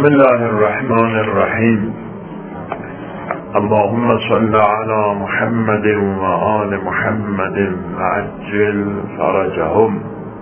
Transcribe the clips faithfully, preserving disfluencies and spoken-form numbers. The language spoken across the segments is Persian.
بسم الله الرحمن الرحیم. اللهم صل علی محمد و آل محمد وعجل فرجهم.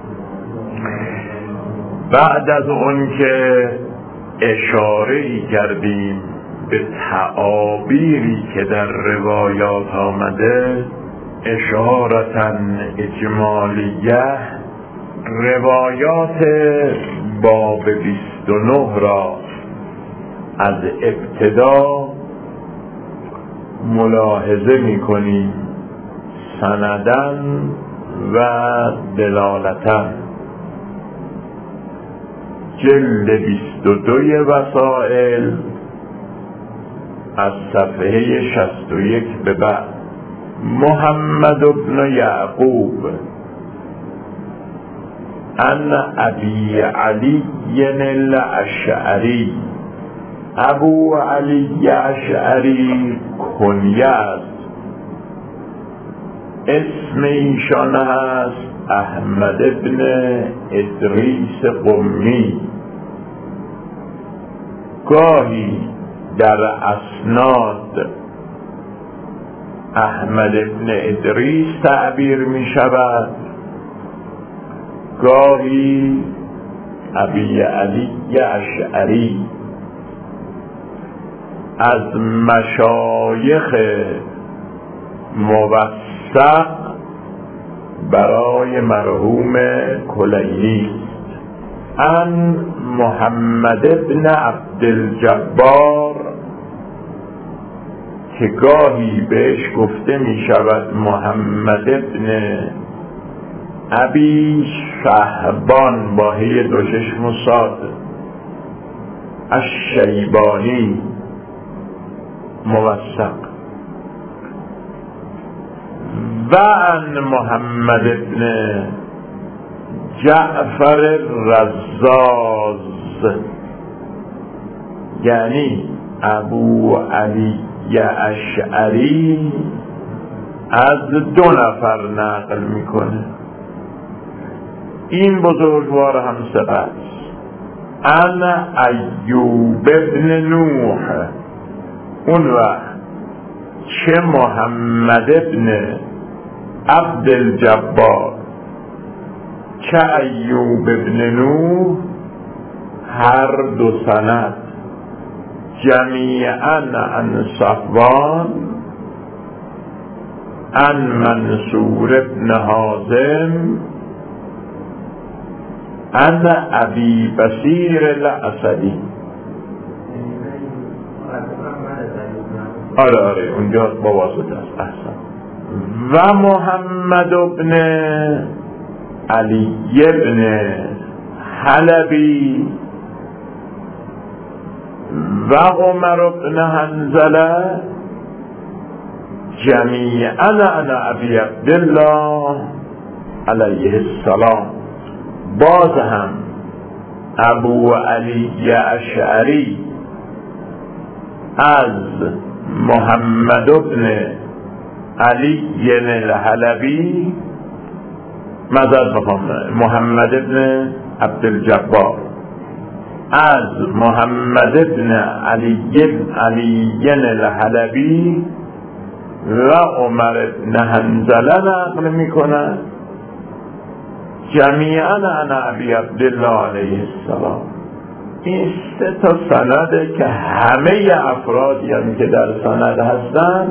بعد از اون که اشاره‌ای کردیم به تعابیری که در روایات آمده، اشارتاً اجمالیه، روایات باب بیست و نه را از ابتدا ملاحظه می‌کنیم، سنداً و دلالتاً. جلد بیست و دو وسائل از صفحه شصت و یک به بعد. محمد بن یعقوب ان ابی علی الاشعری، ابو علی اشعری کنیه است، اسم ایشان هست احمد بن ادریس قمی. گاهی در اسناد احمد بن ادریس تعبیر می شود، گاهی ابی علی اشعری. از مشایخ موثق برای مرحوم کلینی. ان محمد بن عبدالجبار، که گاهی بهش گفته می شود محمد بن ابی شهبان با هی دو چشم و صاد، الشیبانی، موثق. و ان محمد بن جعفر رزاز، یعنی ابو علی اشعری از دو نفر نقل میکنه. این بزرگوار هم ثقه است. ان ایوب ابن نوح، اون وقت چه محمد ابن عبدالجبار چه ایوب ابن نوح، هر دو سند جمیعاً عن صفوان عن منصور ابن حازم عن ابی بصیر الاسدی. آره آره اونجا با واسطه است. احسن. و محمد ابن علی ابن حلبی و عمر ابن حنظله جمیعاً عن ابی عبدالله علیه السلام. باز هم ابو علی اشعری از محمد ابن علی الحلبی، مذر بخوام محمد ابن عبدالجبار از محمد ابن علی علی الحلبی و عمر ابن حنظله نقل میکنه جمیعاً عن ابی عبدالله علیه السلام. این سه تا سنده که همه افرادی هم که در سند هستن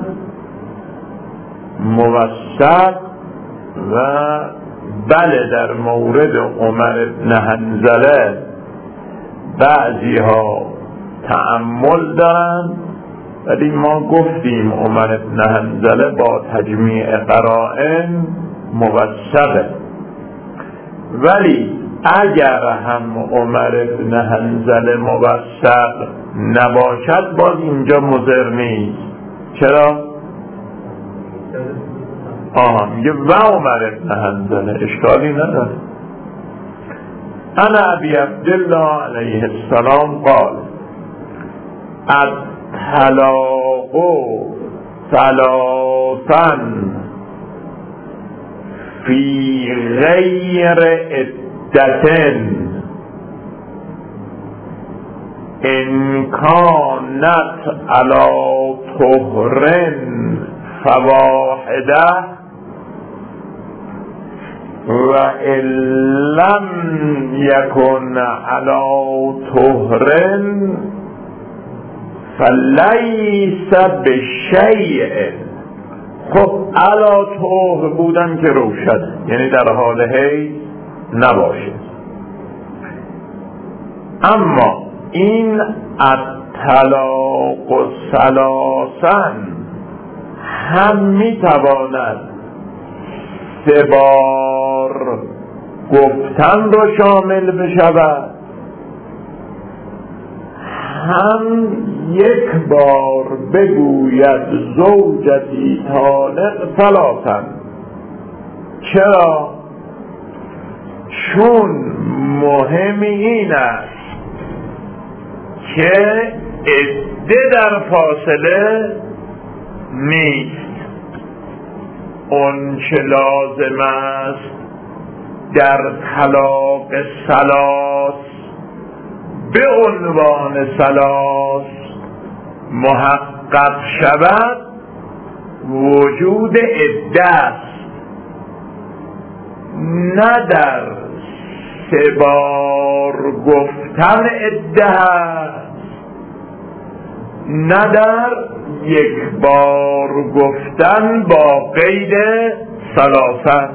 موثق، و بله در مورد عمر ابن حنظله بعضی ها تأمل دارن، ولی ما گفتیم عمر ابن حنظله با تجمیع قرائن موثقه. ولی اگر هم عمر ابن حنظله موثق نباشد باز اینجا مضر نیست. چرا؟ آها میگه و عمر ابن حنظله، اشکالی نداره. انا ابی عبدالله علیه السلام قال الطلاق ثلاثا فی غیر عدة ان کانت علی طهر فواحده و ان لم یکن علی طهر فلیس بشیء. خب علی طهر بودن که روشن، یعنی در حال حیض نباشه. اما این الطلاق ثلاثا هم میتواند سه بار گفتن را شامل بشود، هم یک بار بگوید زوجتی طالق ثلاثا. چرا؟ چون مهم این است که عده در فاصله نیست. اون چه لازم است در طلاق ثلاث به عنوان ثلاث محقق شود وجود عده است، نه در سه بار گفتن عده است، نه در یک بار گفتن با قید ثلاثه.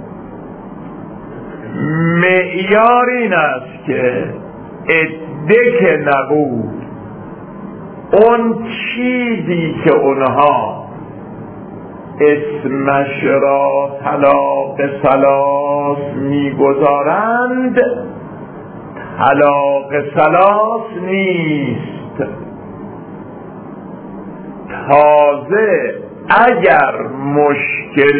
معیار این است که عده که نبود، اون چیزی که اونها اسمش را طلاق ثلاث میگذارند طلاق ثلاث نیست. تازه اگر مشکل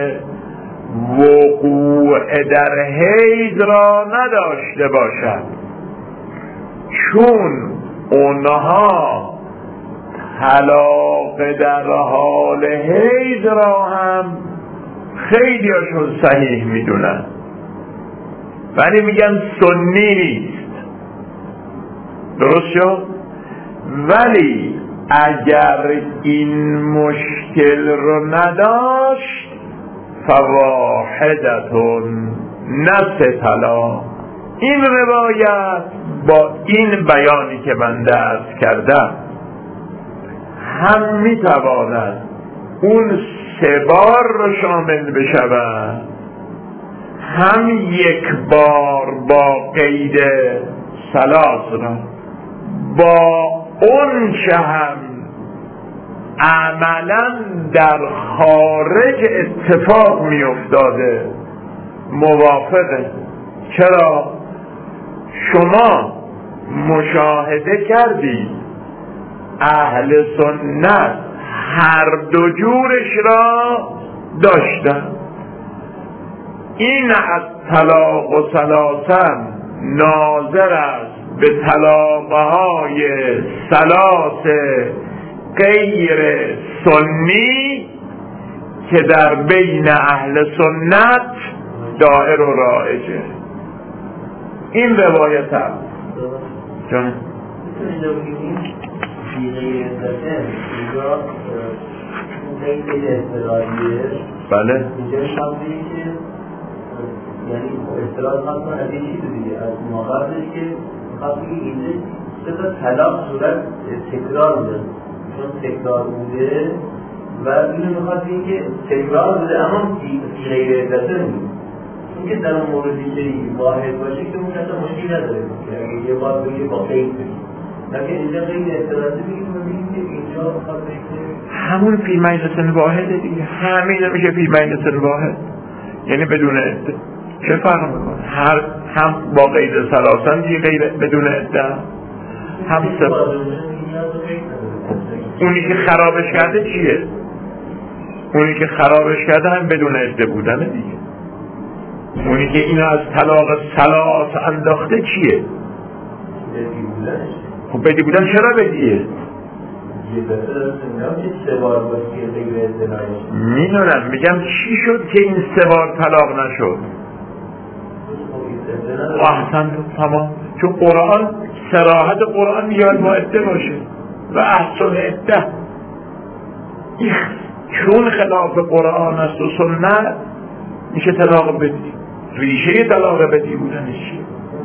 وقوع در حیض را نداشته باشد، چون اونها طلاق در حال حیض را هم خیلی هاشون صحیح میدونن، ولی میگن سنی نیست. درست شد؟ ولی اگر این مشکل رو نداشت فواحدتون نفس طلاق. این روایت با این بیانی که من درس کردم هم میتواند اون سه بار رو شامل بشود، هم یک بار با قید ثلاث را. با اون چه هم عملا در خارج اتفاق می افتاده موافقه. چرا؟ شما مشاهده کردید اهل سنت هر دو جورش را داشتن. این از طلاق و ثلاثا ناظر است به طلاقهای ثلاث غیر سنی که در بین اهل سنت دائر و رائجه. این روایت هم جان بله یعنی اصطلاح خاصا از این چیز دیگه از مقابلش که خاصی که اینجا سه تا طلاق صورت تکرار بوده، چون تکرار بوده و اینو میخواد این که تکرار بوده اما غیر عدته نیست. این که در اون موردی که واحد باشه که اون اصلا مشکل نداره که اگه یه بار بگه با قید بگیم، لیکن اینجا غیر اصطلاحی بگیم و بگیم که اینجا میخواد بشه همون فی مجلس واحده دیگه. همین میشه فی مجلس واحد، یعنی بدون عده. چه فرق میکنه؟ هر هم با قید ثلاثا دیگه غیر بدون عده، هم سه. اونی که خرابش کرده چیه؟ اونی که خرابش کرده هم بدون عده بودنه دیگه. اونی که اینو از طلاق ثلاث انداخته چیه؟ خب بدی بودن چرا بدیه؟ میدونم، میگم چی شد که این سه بار طلاق نشد؟ احسن تمام. چون قرآن صراحت قرآن میگه مائده باشه و احسن عده. چون خلاف قرآن است و سنت میشه طلاق بدی. ریشه طلاق بدی بودنش چیه؟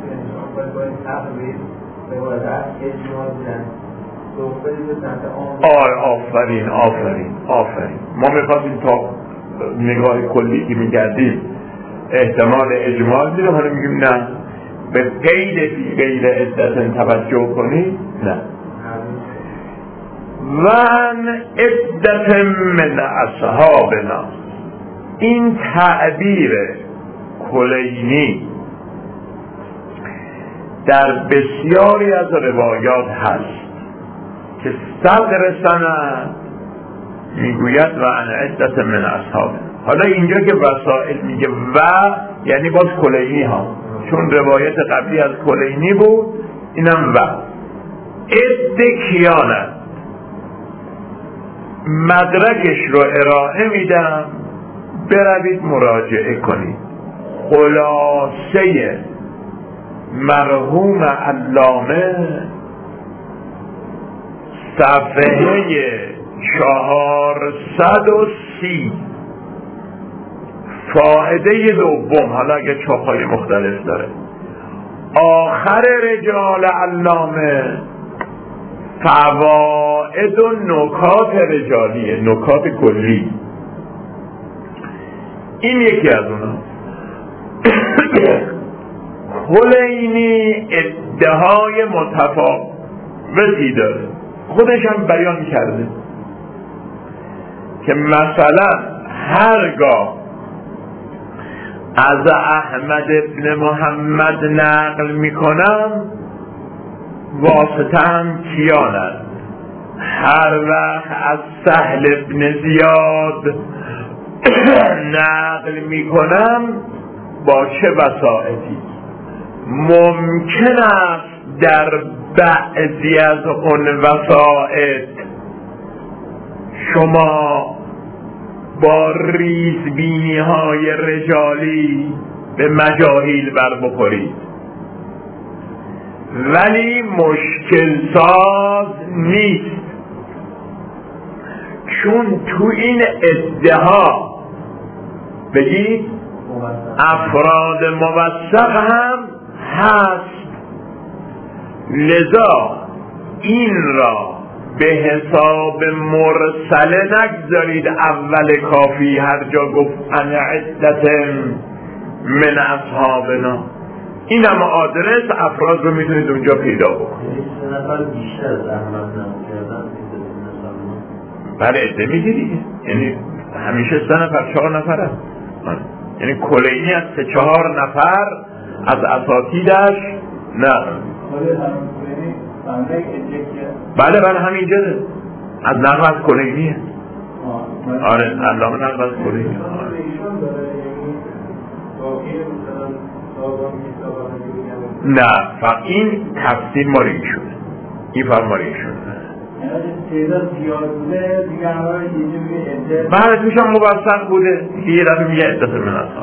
آه آفرین آفرین آفرین. ما میخواستیم تا نگاه کلی که میگردیم احتمال اجمال میره، حالا میگیم نه به غیر فی غیر عدت توجه کنید. نه وان عدت من اصحابنا، این تعبیر کلینی در بسیاری از روایات هست که صدر سند میگوید و ان عدت من اصحاب. حالا اینجا که وسائل میگه و یعنی باز کلینی ها، چون روایت قبلی از کلینی بود، اینم و عده کیانه. مدرکش رو ارائه میدم، بروید مراجعه کنید. خلاصه مرحوم علامه صفحه چهارصد و سی، فائده دوم، حالا اگه چاپ‌های مختلف داره، آخر رجال علامه فواید و نکات رجالیه، نکات کلی. این یکی از اونا. کلینی ادعای متفاوتی داره، خودش هم بیان کرده که مثلا هرگاه از احمد ابن محمد نقل میکنم واسطه هم کیانت، هر وقت از سهل ابن زیاد نقل میکنم با چه وسائطی. ممکن است در بعضی از اون وسائط شما با ریزبینی های رجالی به مجاهیل بر بخورید، ولی مشکل ساز نیست، چون تو این ادعا بگید افراد موثق هم هست. لذا این را به حساب مرسله نگذارید اول کافی هر جا گفت ان عدت من اصحابنا. این هم آدرس افراد رو میتونید اونجا پیدا بکنید. بله عده میگیری، یعنی همیشه سه نفر چهار نفر هست، یعنی کلینی از سه چهار نفر از اساتیدش. نه بله بله همینجا از نقل از کلینیه. آره علامه نقل از کلینی. نه فقط این تفسیر مال ایشونه، این فرق مال ایشونه. بله توش هم مبسط بوده، یه دفعه میگه عدت من اصحاب.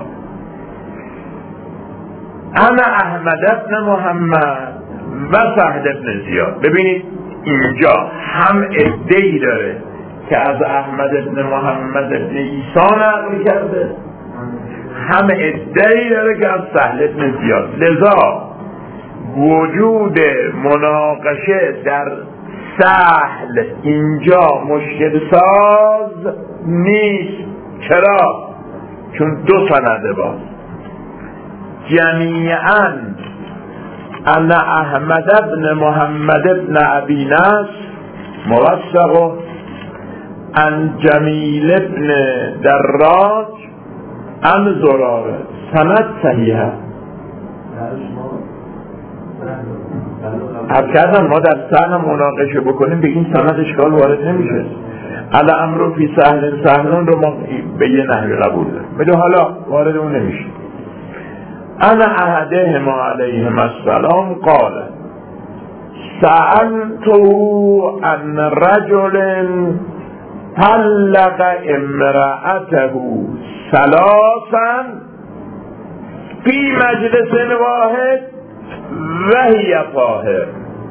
انا احمد ابن محمد و سهل ابن زیاد. ببینید اینجا هم عده‌ای داره که از احمد ابن محمد ابن عیسی نقل کرده، هم عده‌ای داره که از سهل ابن زیاد. لذا وجود مناقشه در سهل اینجا مشکل ساز نیست. چرا؟ چون دو سنده باز جمیعاً ان احمد ابن محمد ابن ابی نصر موثق ان جمیل ابن دراج ان زراره، سند صحیحه. حب کردم ما در سهل مناقشه بکنیم بگیم سند اشکال وارد نمیشه. علی امرو فی سهل سهلون رو ما به یه نحوی قبول داریم، بده حالا وارد اون نمیشه. انا احدهم علیهم السلام قال سألتو عن رجل طلق امرأته ثلاثا فی مجلس واحد وهی طاهر.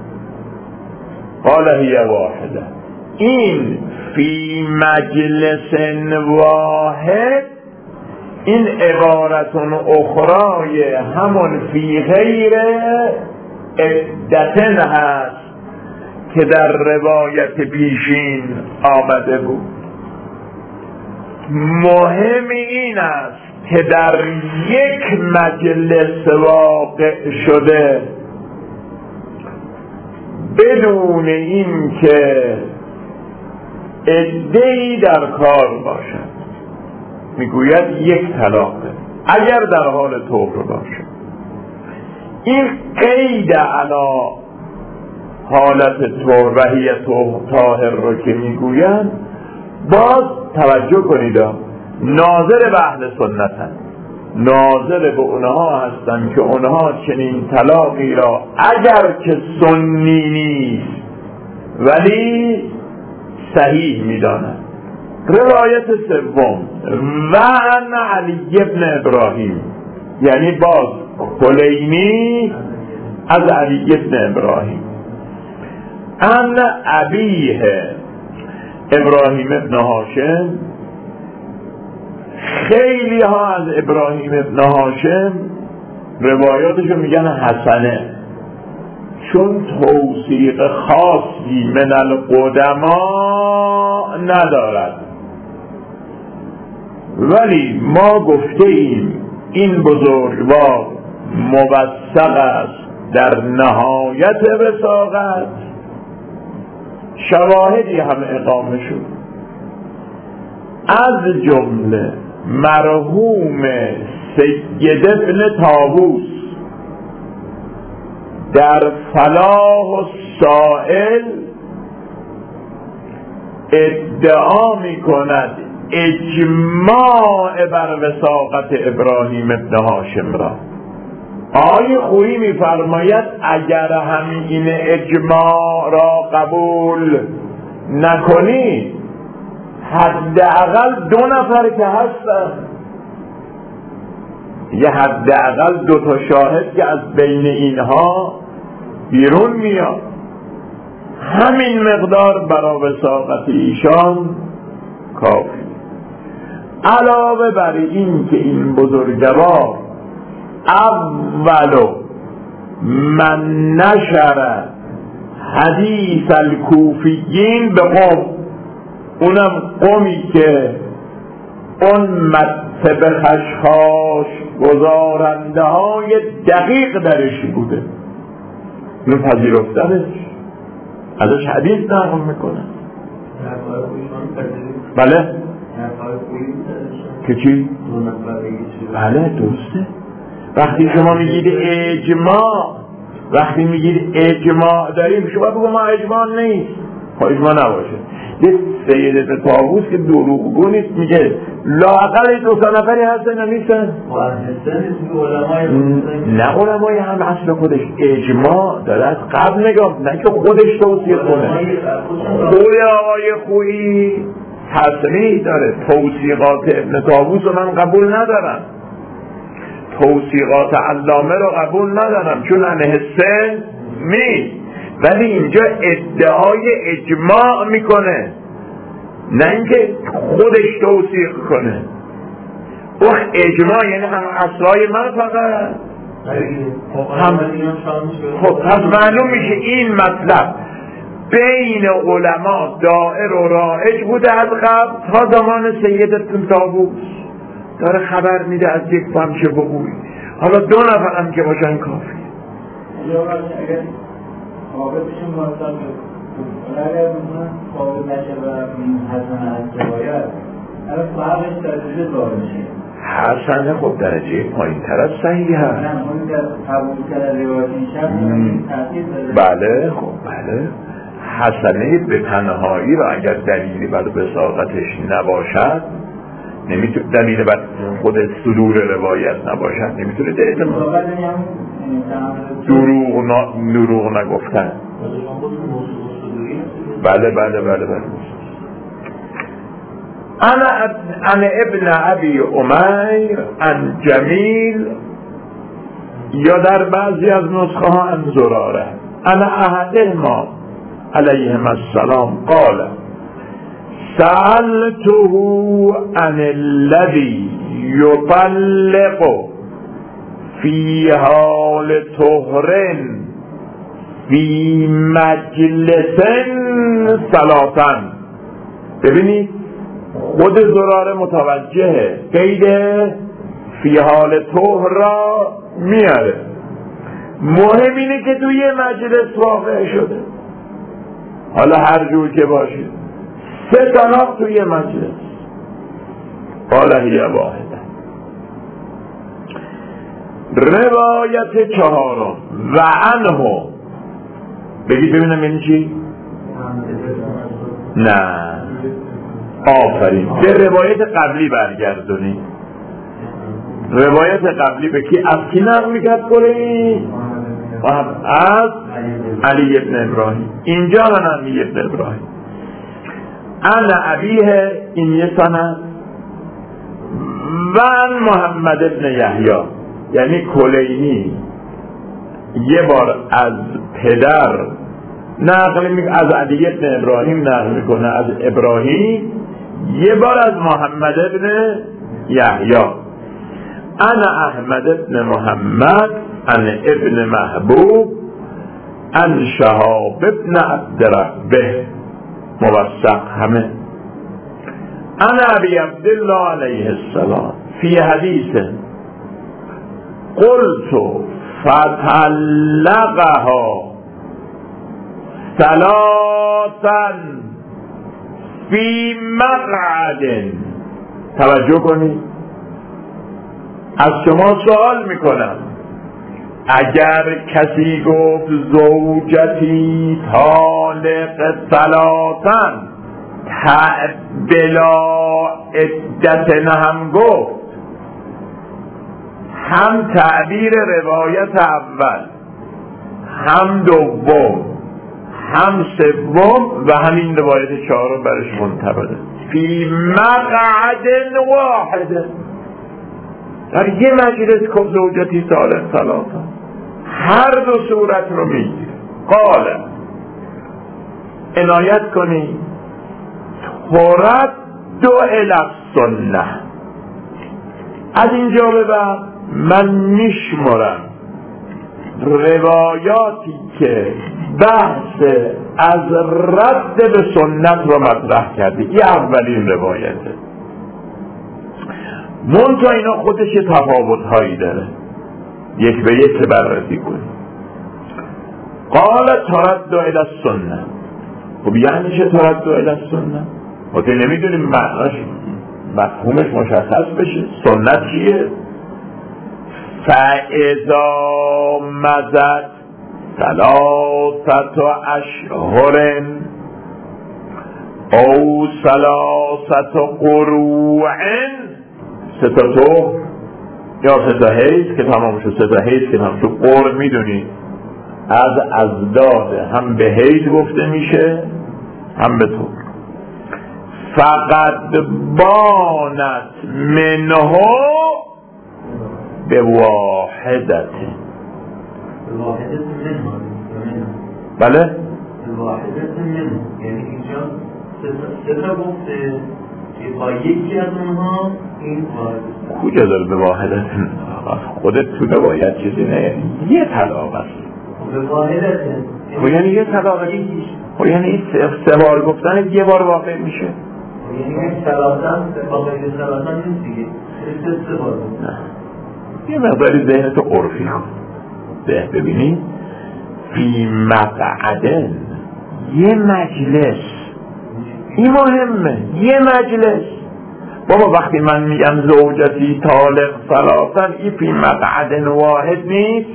قال هی واحده. این فی مجلس واحد این عبارتون اخرای همون فی غیر عدتن هست که در روایت پیشین آمده بود. مهم این است که در یک مجلس واقع شده بدون این که عده‌ای در کار باشد. میگوید یک طلاقه اگر در حال طهر باشد. این قید علی حالت طهر و هی طاهر رو که میگوید، باز توجه کنید ناظر به اهل سنتن، ناظر به اونها هستن که اونها چنین طلاقی را اگر که سنی نیست ولی صحیح میدانند. روایت سوم و ان علی ابن ابراهیم، یعنی باز کلینی از علی ابن ابراهیم، ان ابیه ابراهیم ابن هاشم. خیلی ها از ابراهیم ابن هاشم روایاتشو میگن حسنه، چون توثیق خاصی من القدما ندارد. ولی ما گفته ایم این بزرگوار موثق است در نهایت وثاقت. شواهدی هم اقامه شد، از جمله مرحوم سید ابن طاووس در فلاح السائل ادعا می کند اجماع بر وثاقت ابراهیم ابن هاشم را. آقای خویی می فرماید اگر همین اجماع را قبول نکنی، حداقل دو نفر که هستن، یه حداقل دو تا شاهد که از بین اینها بیرون میاد، همین مقدار برای وثاقت ایشان کافی. علاوه بر این که این بزرگوار اولو من نشر حدیث الکوفیین به قوم، اونم قومی که اون مطب خشخاش گزارنده های دقیق درش بوده، اونو پذیرفتنش ازش حدیث نقل میکنه. بله که چی؟ بله درسته. وقتی شما میگید اجماع، وقتی میگید اجماع داریم، شما بگو ما اجماع نیست، خب اجماع نباشه. یه سید طاووس که دروغگو نیست میگه لااقل دو سه نفری هستن نمیستن، نه علمای هم اصل خودش اجماع داره از قبل نگاه، نه که خودش توصیه کنه. قول آقای خویی تصریح داره، توصیقات ابن طاووس رو من قبول ندارم، توصیقات علامه رو قبول ندارم چون علیه سن نیست، ولی اینجا ادعای اجماع میکنه، نه اینکه خودش توصیق کنه. او اجماع یعنی هم اصلای من فقط هم خب پس معلوم میشه این مطلب بین علما دائر و رائج بوده از قبل تا زمان سید ابن طاووس، داره خبر میده از یک فهمشه بگوی، حالا دو نفر هم که باشن کافی. اگر قابل بشیم مرتب اگر مثلا قابل نشه و این حسن از روایت اگر فرقش درجه داره میشه حسنه خب درجه پایین تر از صحیح هست. نه اون در قبول کردن روایت این شخص تاثیر داره. بله خب بله حسنه به تنهایی را اگر دلیلی بر وثاقتش نباشد، نمیتونه دلیل بر خود صدور روایت نباشد، نمیتونه دلیل دروغ ن... دروغ نگفتن. بله بله بله بله. انا انا ابن ابی امیر ان جمیل، یا در بعضی از نسخه ها ان زراره، انا احده ما علیهم السلام قال سألته عن الذي يطلق في حال طهر فی مجلس ثلاثا. ببینید خود زراره متوجهه قید فی حال طهر را میاره. مهم اینه که توی مجلس واقع شده، حالا هر جور که باشید، سه طلاق توی مجلس. قال هی واحده. روایت چهارم و عنه، بگید ببینم این چی؟ نه آفرین، به روایت قبلی برگردونی. روایت قبلی به کی؟ از کی نقل میکرد کنی؟ از علی ابن ابراهیم. اینجا من علی ابن ابراهیم انا ابیه، این یه سند، و محمد ابن یحیی یعنی کلینی یه بار از پدر نقل می از علی ابن ابراهیم نقل میکنه، از ابراهیم، یه بار از محمد ابن یحیی. انا احمد ابن محمد ان ابن محبوب ان شهاب ابن عبدربه موثق همه. انا ابی عبدالله علیه السلام فی حدیث قلت فتلقها ثلاثا فی مقعد. توجه کنید، از شما سوال میکنم، اگر کسی گفت زوجتی طالق ثلاثا بلا عدت هم گفت، هم تعبیر روایت اول، هم دوم، هم سوم و همین روایت چهارم برش منطبقه. فی مقعد واحد، در یه مجلس که زوجتی طالق ثلاثا، هر دو صورت رو میگیره. قال عنایت کنی ترد دو الی السنه. از اینجا به بعد من میشمرم روایاتی که بحث از رد به سنت رو مطرح کرده. این اولین روایته، منتها اینا خودش تفاوت هایی داره، یک به یک بررسی کنیم. قال ترد الی السنه. خب یعنی چه ترد الی السنه؟ ما که نمیدونیم معناش، مفهومش مشخص بشه. سنت چیه؟ فاذا مضت ثلاثه اشهر او ثلاثه قروع، سه تا تو یا سه تا حیض که تمام شد. سه تا حیض که تمام شد، قرء میدونی از ازداد هم به حیض گفته میشه هم به تو. فقط بانت منه به واحدت. بله واحدت منه یعنی اینجا سه تا گفته که با یکی از اونها این واحدت. کجا داره به واحدت؟ خودت تو روایت چیزی نه، یه طلاق است. به واحدت خب یعنی یه طلاق خب یعنی سه بار گفتن یه بار واقع میشه. یعنی این سلاسن با غیر سلاسن نیست دیگه، سه بار. نه یه مقداری ذهنتو عرفی کن. ده ببینی فی مقعدن، یه مجلس، این مهمه، یه مجلس. بابا وقتی من میگم زوجتی طالق ثلاثا، این فی مقعدن واحد نیست.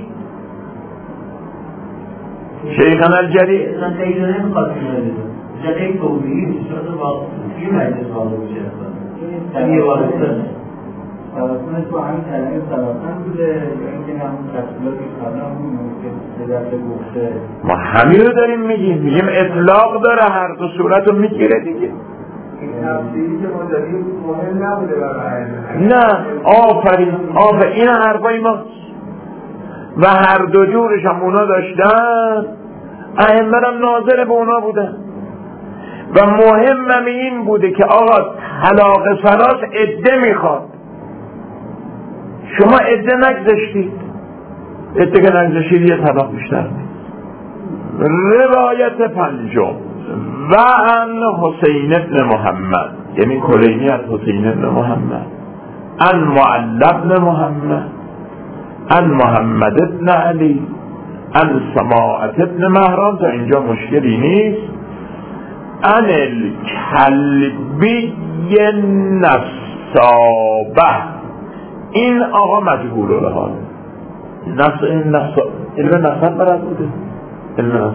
شیخنا الجلیل اصلا خیلی نمیخواد میگه جا خیلی توضیحی میشه شده با فی مجلس واقع میشه اصلا یه واحد سلاسانش با همین کلمه سلاسان بوده یا اینکه همون تفصیلاتی کردن همون که به دفعه گفته. ما همین رو داریم میگیم، میگیم اطلاق داره، هر دو صورت رو میگیره دیگه. این تفصیلی که ما داریم مهم نبوده برای نه آفرین آفرین این حرفای ما و هر دو جورش هم اونا داشتن. ائمه هم ناظر به اونا بودن و مهمم این بوده که آقا طلاق ثلاث عده میخواد. شما عده نگذاشتید، عده که نگذاشتید یه طلاق بیشتر. روایت پنجم و ان حسین ابن محمد، یعنی کلینی از حسین ابن محمد، ان معل ابن محمد، ان محمد ابن علی، ان سماعت ابن مهران. تا اینجا مشکلی نیست. ان الکلبی نصابه، این آقا مجهول الحال. نص این نصاب علم نصاب برد بوده، علم نصاب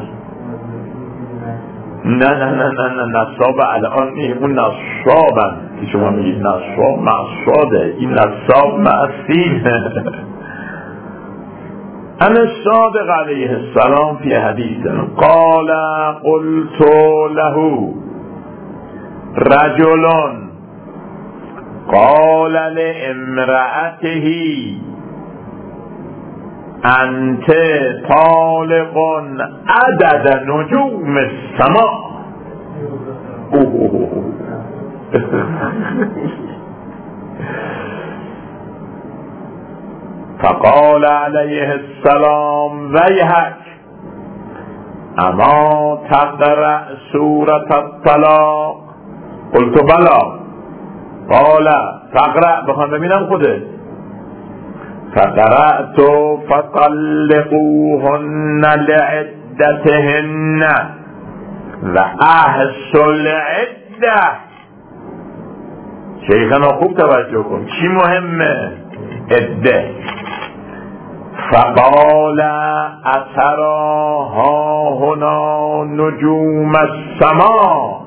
نه نه نه نه نه نصاب الان این اون نصابن که شما میگید نصاب معصاده، این نصاب معصیله. ان الصادق علیه السلام فی حدیث قال قلت له رجل قال لامرأته انت طالق عدد نجوم السماء. فقال علیه السلام ویحک اما تقرأ سورة الطلاق؟ قلت بلا. قال فقرأ، بخوام ببینم خوده. فقرأت فطلقوهن لعدتهن و احصوا العده. شیخنا خوب توجه کن، چی مهمه؟ عده. فقال اترا ها هنا نجوم السماء؟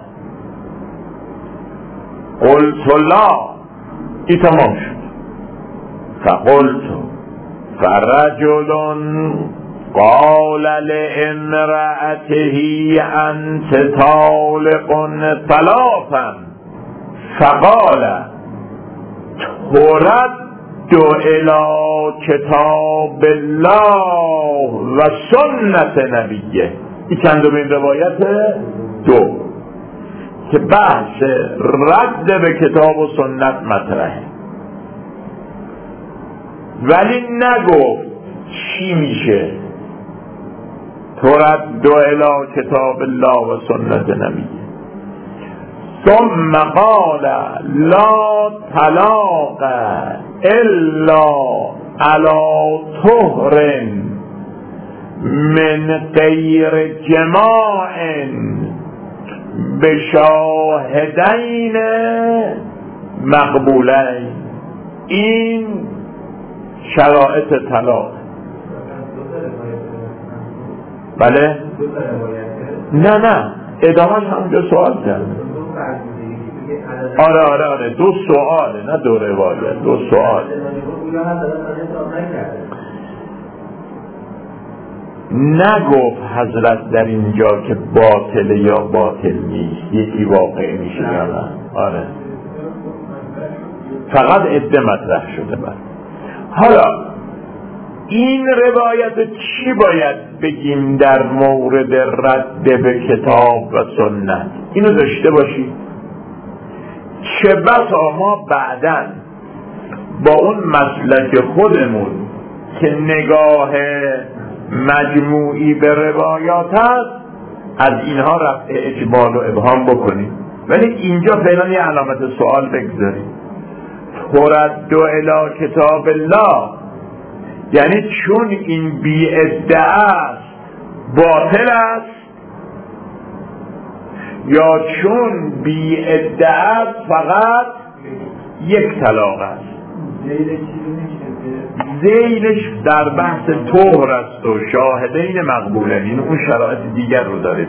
قلت لا. این تمام شد. فقلت فرجل قال لامرأته انت طالق ثلاثا فقال ترد الى کتاب الله و سنت نبیه. این چندمین روایت دو که بحث رد به کتاب و سنت مطرحه، ولی نگفت چی میشه. ترد الی کتاب الله و سنت نبیه. ثم قال لا طلاق الا علی طهر من غیر جماع بشاهدین مقبولین. این شرایط طلاق. بله؟ نه نه ادامهش همونجا سوال کرد. آره آره آره دو سواله، نه دو روایت، دو سوال. نگفت حضرت در اینجا که باطل یا باطل نیست، یکی واقع میشه یا نه. آره فقط عده مطرح شده. بعد حالا این روایت چی باید بگیم در مورد رد به کتاب و سنت؟ اینو داشته باشید. چه بسا ما بعداً با اون مسلک خودمون که نگاه مجموعی به روایات هست از اینها رفع اجمال و ابهام بکنیم، ولی اینجا فعلا یه علامت سوال بگذاریم. ترد الی کتاب الله یعنی چون این بی ادعا است باطل است، یا چون بی ادعا فقط یک طلاق است؟ ذیلش در بحث طهر است و شاهدین مقبولین، اون شرایط دیگر رو داره.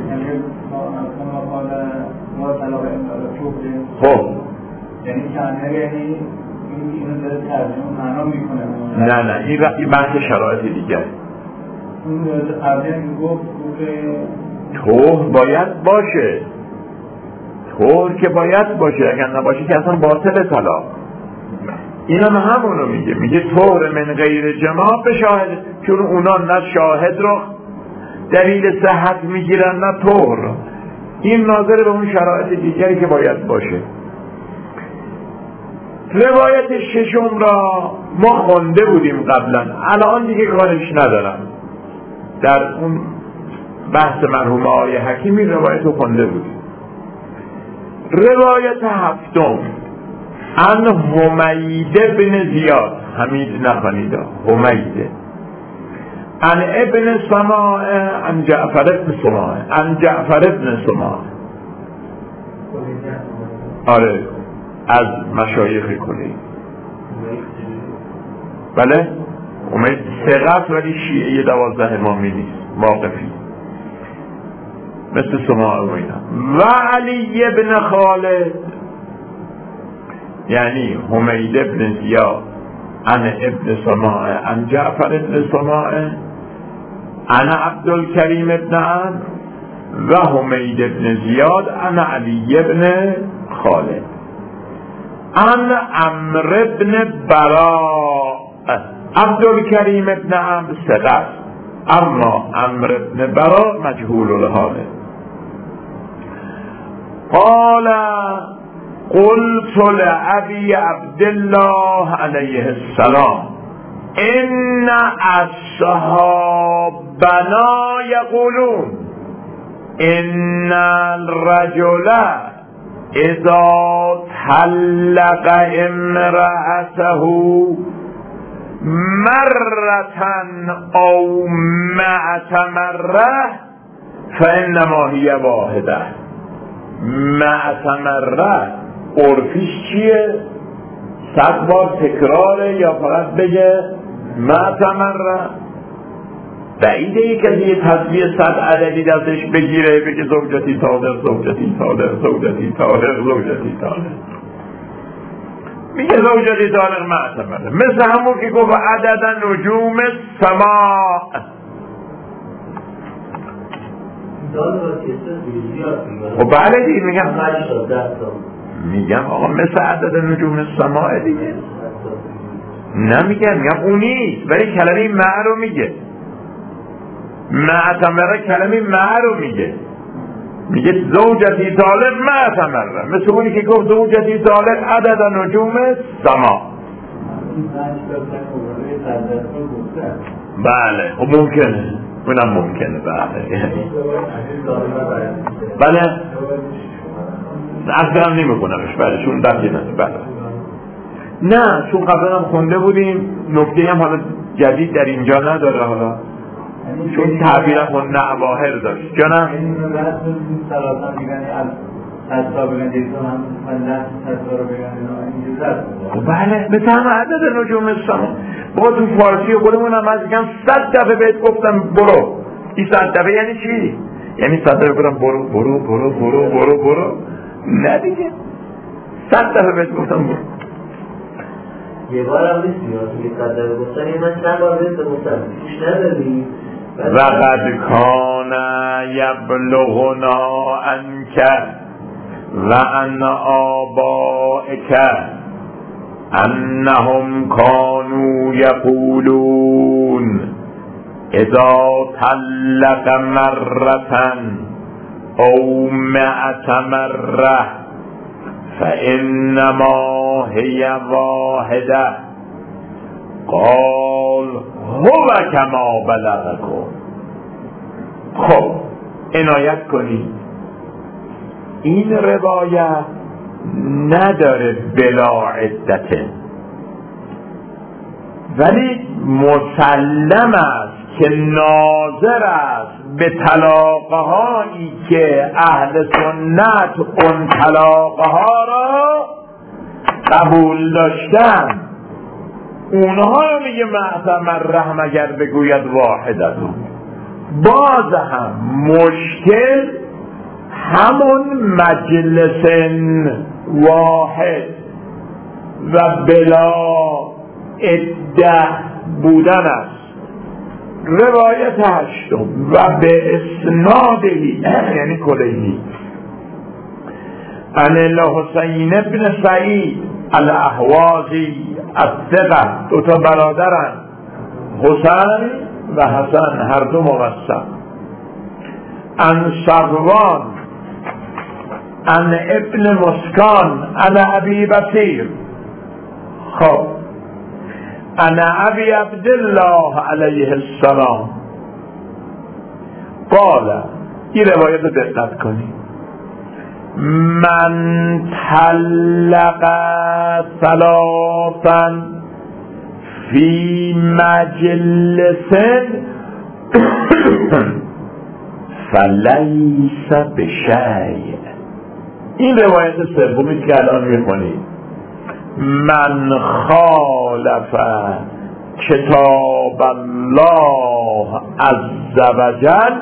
خب یعنی چند یعنی اینو داره ترجمه معنا میکنه. نه نه این وقتی بحث شرایط دیگر. اون قبلا میگفت که طهر باید باشه، طهر که باید باشه، اگر نباشه که اصلا باطل طلاق. این هم همونو میگه، میگه طهر من غیر جماع به شاهد، چون اونا نه شاهد رو دلیل صحت میگیرن نه طهر. این ناظر به اون شرایط دیگری که باید باشه. روایت ششم را ما خونده بودیم قبلا، الان دیگه کارش ندارم. در اون بحث مرحوم آقای حکیمی روایت رو خونده بودیم. روایت هفتم ان حمید بن زیاد، حمید نخوانید، حمید، ان ابن سماع ان جعفر ابن سماع ان جعفر ابن سماع. آره از مشایخ کلی. بله حمید ثقت ولی شیعه دوازده امامی نیست، واقفی مثل سماع و اینا. و علی ابن خالد یعنی حمید ابن زیاد ان ابن سماع ان جعفر ابن سماع انا عبدالکریم ابن عمرو و حمید ابن زیاد انا علی ابن خالد ان عمرو ابن براء. عبدالکریم ابن عمرو ثقه، اما عمرو ابن براء مجهول الحاله. قال قلت لأبي عبد الله علیه السلام ان اصحابنا یقولون ان الرجل اذا طلق امرأته مرة او مئة مرة فانما هی واحده. مئة مرة عرفیش چیه؟ صد بار تکراره یا فقط بگه مئة مرة؟ بعیده یک از یه تصویه صد عددی دستش بگیره بگه زوجتی طالق زوجتی طالق زوجتی طالق زوجتی طالق. میگه زوجتی طالق مئة مرة، مثل همون که گفت عدد نجوم السماء. و بله دیگه میگم میگم آقا مثل عدد نجوم السماء دیگه. نمیگم میگم اونی، ولی کلمه مع رو میگه. مئة مرة کلمه مع رو میگه. میگه زوجتی طالق مئة مرة، مثل اونی که گفت زوجتی طالق عدد نجوم السماء. بله خب ممکنه، اونم ممکنه. بله بله اصلا نمی کنمش. بله چون دقیقی نده. بله نه چون قبلا هم خونده بودیم، نکته هم حالا جدید در اینجا نداره حالا، چون تعبیرم با نواهر داشت. جانم این رسم سلاسان میگنی از تصدا بگن دیتون هم من لحظ تصدا رو بگن اینجا رسم. بله مثل همه عدد نجوم السماء. با تو فارسی خودمون هم از میگم صد دفعه بهت گفتم برو. این صد دفعه یعنی چی؟ یعنی صد دفعه گفتم برو برو برو برو برو برو نه دیگه صد دفعه بهت گفتم برو. یه بار هم نیست میاد یه صد دفعه گفتن این من چند بار بهت گفتم توش نداری. وقد کان یبلغنا عنک و عن آبائک انهم کانوا یقولون اذا طلق مرة او مئة مرة فانما هی واحده. قال هو کما بلغکم. خب عنایت کنید این روایت نداره بلا عدته، ولی مسلم است که ناظر است به طلاقهایی که اهل سنت اون طلاقها را قبول داشتن، اونها رو میگه معتمر رحم اگر بگوید واحدتون. باز هم مشکل همون مجلس واحد و بلا عده بودن است. روایت هشتم و به اسنادهی یعنی کلیهی عن الحسین ابن سعید الاهوازی الثقه، دو تا برادرن حسین و حسن، هر دو موثق. عن صفوان عن ابن مسکان عن ابی بصیر. خب عن ابی عبدالله علیه السلام قال، این روایت رو دقت کنید، من طلق ثلاثا فی مجلس فلیس بشیء. این روایت سومی که الان می‌خونید، من خالف کتاب الله عز وجل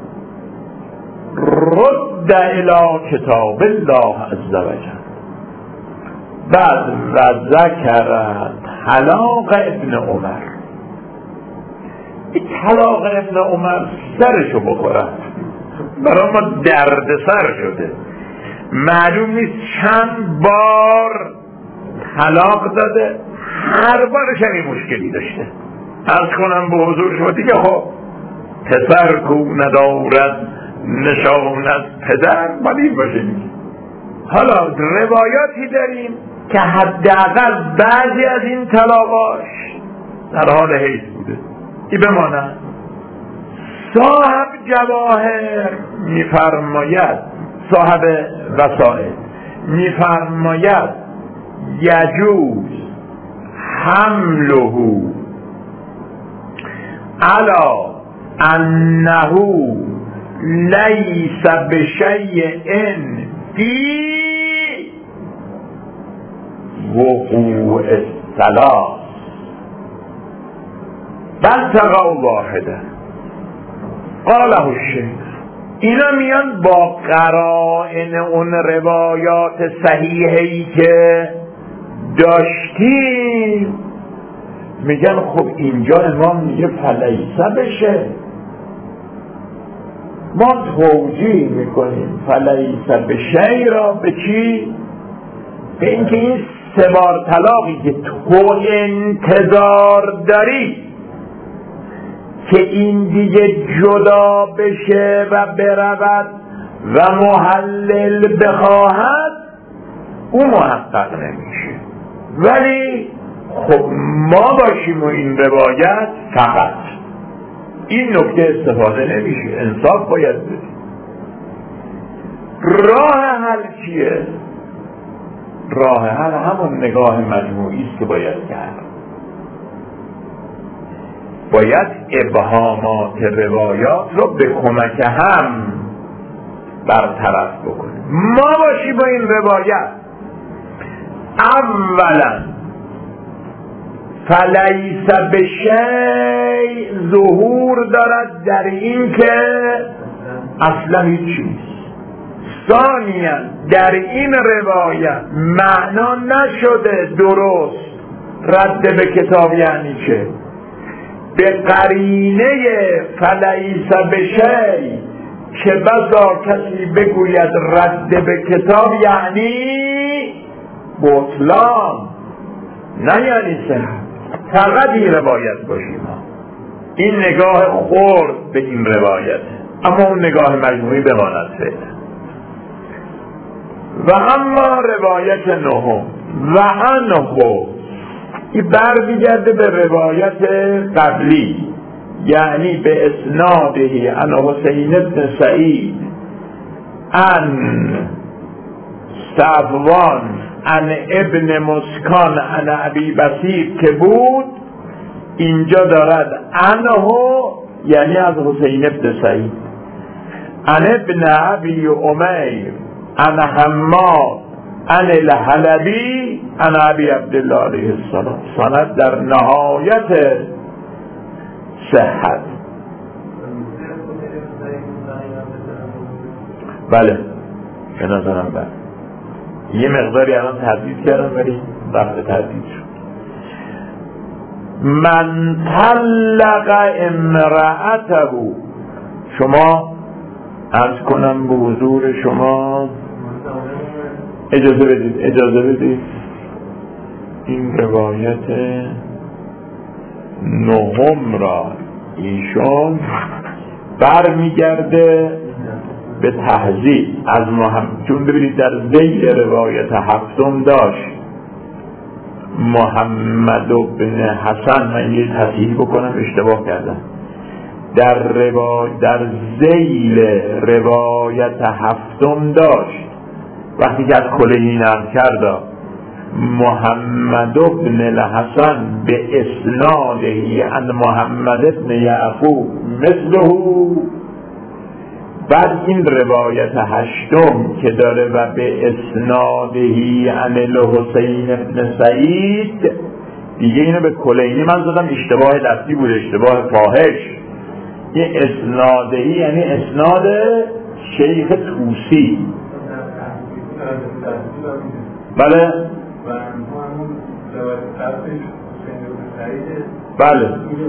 رد الى کتاب الله عز وجل. بعد و ذکر طلاق ابن عمر. این طلاق ابن عمر سرشو بخورد، برای ما درد سر شده، معلوم نیست چند بار طلاق داده، هر بارش هم این مشکلی داشته. عرض کنم به حضور شما دیگه، خب پسر کو ندارد نشان از پدر باید این باشه. حالا روایاتی داریم که حداقل بعضی از این طلاقاش در حال حیض بوده. این بماند صاحب جواهر میفرماید، صاحب وسائل میفرماید یجوز حمله علی انه لیس بشیء فی وقوع الثلاث بل تقع واحده. قاله الشیخ. اینا میان با قرائن اون روایات صحیحی که داشتیم میگن خب اینجا امام میگه فلیسه بشه، ما توجیه میکنیم فلیسه بشه را به چی؟ به اینکه این سه بار طلاقی که تو انتظار داری که این دیگه جدا بشه و برود و محلل بخواهد، اون محقق نمیشه. ولی خب ما باشیم و این روایت فقط این نکته استفاده نمیشه، انصاف باید بدیم. راه حل چیه؟ راه حل همون نگاه مجموعی است که باید کرد. باید ابهامات روایات رو به کمک هم برطرف بکنیم. ما باشیم با این روایت اولا فلیس بشیء ظهور دارد در این که اصلا هیچ چیز. ثانیا در این روایت معنا نشده درست رد به کتاب یعنی چه، به قرینه فلیس بشیء که بسا کسی بگوید رد به کتاب یعنی بطلان، نه یعنی صحت. فقط این روایت باشیم. این نگاه خورد به این روایت، اما اون نگاه مجموعی بماند فعلا. و اما روایت نهم و انه، این برمیگرده به روایت قبلی، یعنی به اسناده عن حسین بن سعید عن صفوان عن ابن مسکان عن ابی بصیر که بود، اینجا دارد عنه یعنی از حسین بن سعید، عن ابن ابی امیر عن حماد عن الحلبی عن ابی عبدالله علیه السلام. سند در نهایت صحت. بله به نظرم بله، یه مقداری الان تردید کردم ولی وقت تردید شد. من طلق امرأته، شما عرض کنم به حضور شما، اجازه بدید اجازه بدید این روایت نهم را ایشون برمیگرده به تهذیب از محمد، چون ببینید در ذیل روایت هفتم داشت محمد بن حسن، من یه تصحیح بکنم اشتباه کردم، در روا... در ذیل روایت هفتم داشت وقتی که از کلینی نقل کرد محمد بن الحسن به اسناده عن محمد بن یعقوب مثله. بعد این روایت هشتم که داره و به اسنادهی عن الحسین بن سعید، دیگه اینو به کلینی من زدم، اشتباه دستی بود، اشتباه فاحش. این اسنادهی یعنی اسناد شیخ طوسی. بله بله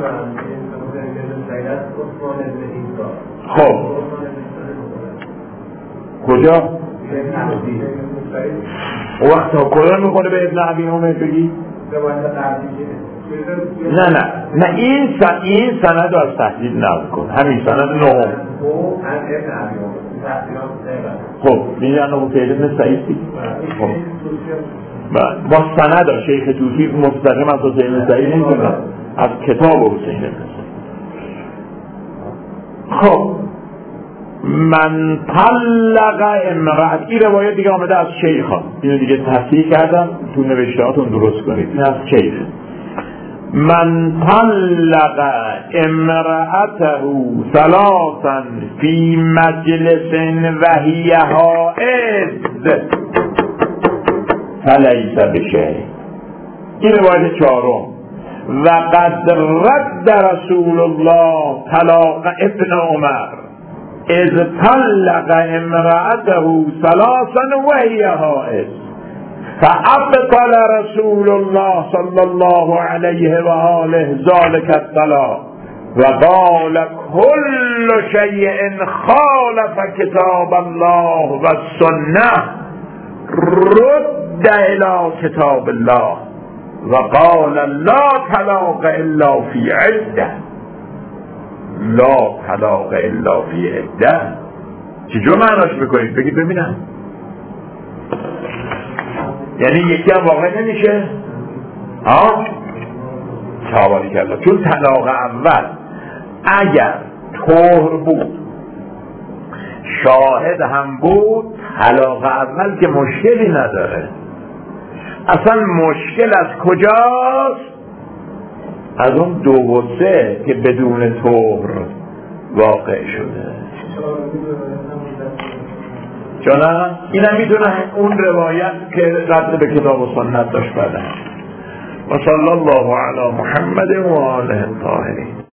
خب کجا؟ وقت ها کجا میخونه به ابن عبی عمر بگی؟ نه نه نه این سن این سند رو از تحلیل نقل کن، همین سند نهم. خب این یعنی نبو که ابن سعید دید با سند ها شیخ توسی مستقیم از حسین سعید نمیدونم، از کتاب حسین سعید. خب من طلق امرأت، این روایت دیگه آمده از شیخ ها، اینو دیگه تصحیح کردم تو نوشتهاتون درست کنید، این از شیخ. من طلق امرأته ثلاثا فی مجلس وهی حائض فلیس بشیء. این روایت چهارم. و قد رد رسول الله طلاق ابن عمر اذ طلق امرأته ثلاثا وهي حائض فأبطل رسول الله صلى الله عليه وآله ذلك الطلاق وقال كل شيء خالف كتاب الله والسنة رد إلى كتاب الله وقال لا طلاق الا في عده. لا طلاق الا في عده چجور معناش بکنید بگید ببینم؟ یعنی یکی هم واقع نمیشه؟ ها؟ چاباری کرده. چون طلاق اول اگر طهر بود شاهد هم بود، طلاق اول که مشکلی نداره. اصلا مشکل از کجاست؟ از اون دو و سه که بدون طهر واقع شده. چون اینم میدونه اون روایت که رد به کتاب و سنت داشت. بعد و صلی الله علی محمد و آله الطاهرین.